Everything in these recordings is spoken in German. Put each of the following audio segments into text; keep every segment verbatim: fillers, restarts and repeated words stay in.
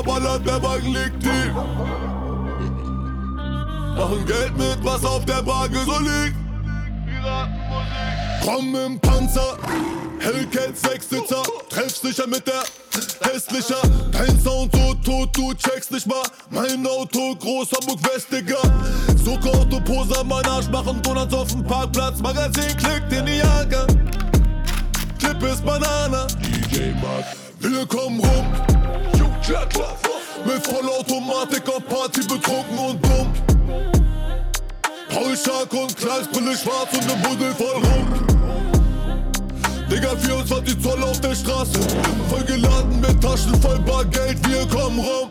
verballert, der Wagen liegt tief. Machen Geld mit, was auf der Waage so liegt. Komm im Panzer, Hellcat Sechssitzer, treffst dich ja mit der hässlicher. Dein Sound so tot, du checkst nicht mal. Mein Auto, groß Hamburg West, Digga. Zuckerauto, Poser, mein Arsch, machen Donuts auf dem Parkplatz. Magazin klickt in die Jacke. Clip ist Banane. D J Mark, wir kommen rum. Mit Vollautomatik auf Party, betrunken und dumm. Paul Schark und Kleidbrille schwarz und ne Buddel voll rum. Digga, vierundzwanzig Zoll auf der Straße. Voll geladen mit Taschen voll Bargeld, wir kommen rum.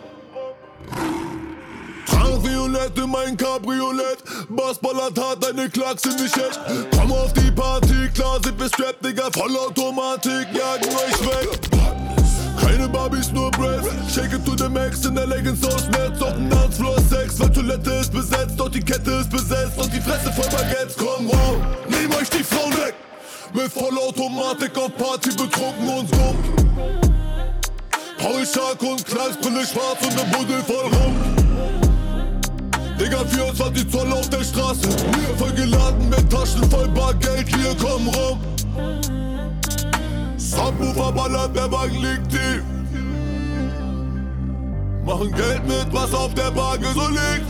Trans Violett in mein Cabriolet. Bass ballert hart, deine Klacks sind nicht echt. Komm auf die Party, klar sind wir strapped, Digga. Vollautomatik, jagen euch weg. Keine Barbies, nur Breads. Shake it to the max in der Leggings aus Netz. Auf dem Dancefloor Sex, weil Toilette ist besetzt. Doch die Kette ist besetzt und die Fresse voll Baguettes. Komm wow, nehm euch die Frauen weg. Mit Vollautomatik auf Party, betrunken und dumm. Paul Schark und Kleidbrille schwarz und ne Buddel voll rum. Digga, vierundzwanzig Zoll auf der Straße. Voll geladen mit Taschen voll Bargeld, wir kommen rum. Subwoofer ballert, der Wagen liegt tief. Machen Geld mit, was auf der Waage so liegt.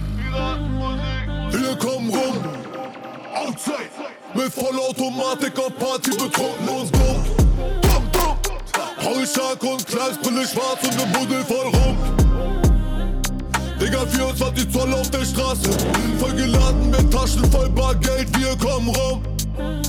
Wir kommen rum. Outside. Mit Vollautomatik auf Party, betrunken und dumm. Dumm, dumm. Paul Schark und Kleidbrille schwarz und ne Buddel voll rum. Digga, vierundzwanzig Zoll auf der Straße. Voll geladen mit Taschen voll Bargeld, wir kommen rum.